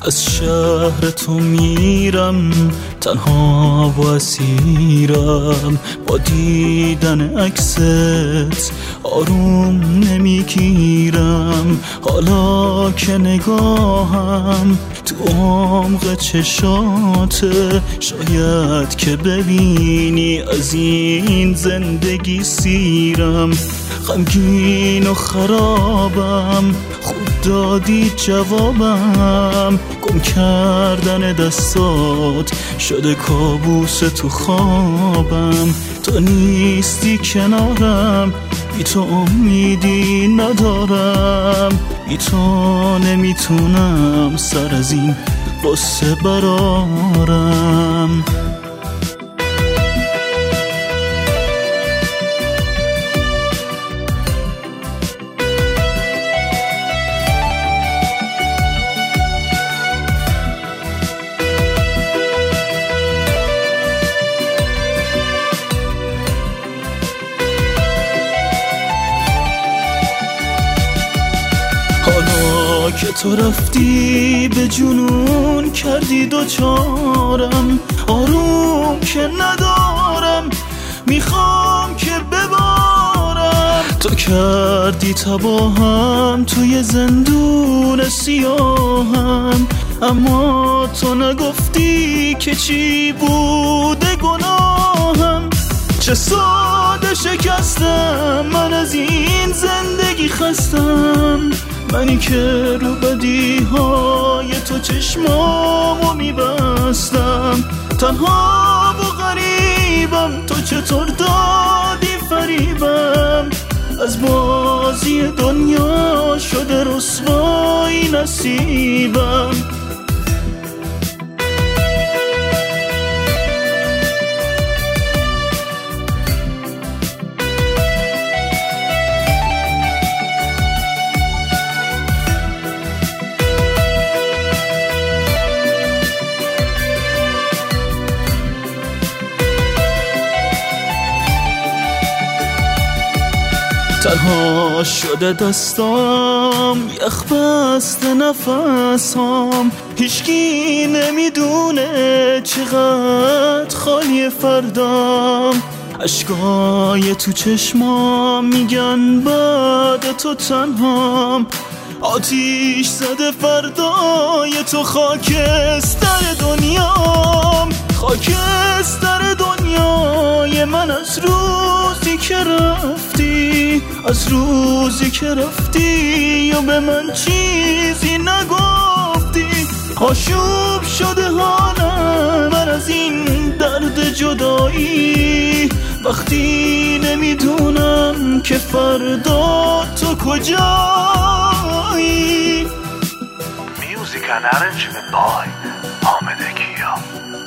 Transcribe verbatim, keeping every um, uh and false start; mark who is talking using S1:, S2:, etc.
S1: از شهر تو میرم تنها و اسیرم، با دیدن عکست آروم نمیگیرم. حالا که نگاهم تو عمق چشاته، شاید که ببینی از این زندگی سیرم. غمگین و خرابم، خود دادی جوابم. گم کردن دستات شده کابوس تو خوابم. تو نیستی کنارم، بی تو امیدی ندارم. بی تو نمیتونم سر از این قصه برارم. حالا که تو رفتی به جنون کردی دوچارم، آروم که ندارم میخوام که ببارم. تو کردی تباهم توی زندون سیاهم، اما تو نگفتی که چی بوده گناهم. چه ساده شکستم من از این زندگی خستم، منی که رو بدی های تو چشمامو میبستم. تنها و غریبم، تو چطور دادی فریبم. از بازی دنیا شده رسوایی نصیبم. تنها شده دستام، یخ بسته نفسام. هیچکی نمیدونه چقدر خالی فردام. اشکای تو چشمام میگن بعد تو تنهام. آتیش زده فردای تو خاکستر دنیام. خاکستر دنیای من از روزی که رفتی، از روزی که رفتی و به من چیزی نگفتی. آشوب شده حالم من از این درد جدایی، وقتی نمیدونم که فردا تو کجایی.
S2: Music and arrangement by Ahmed Ekia.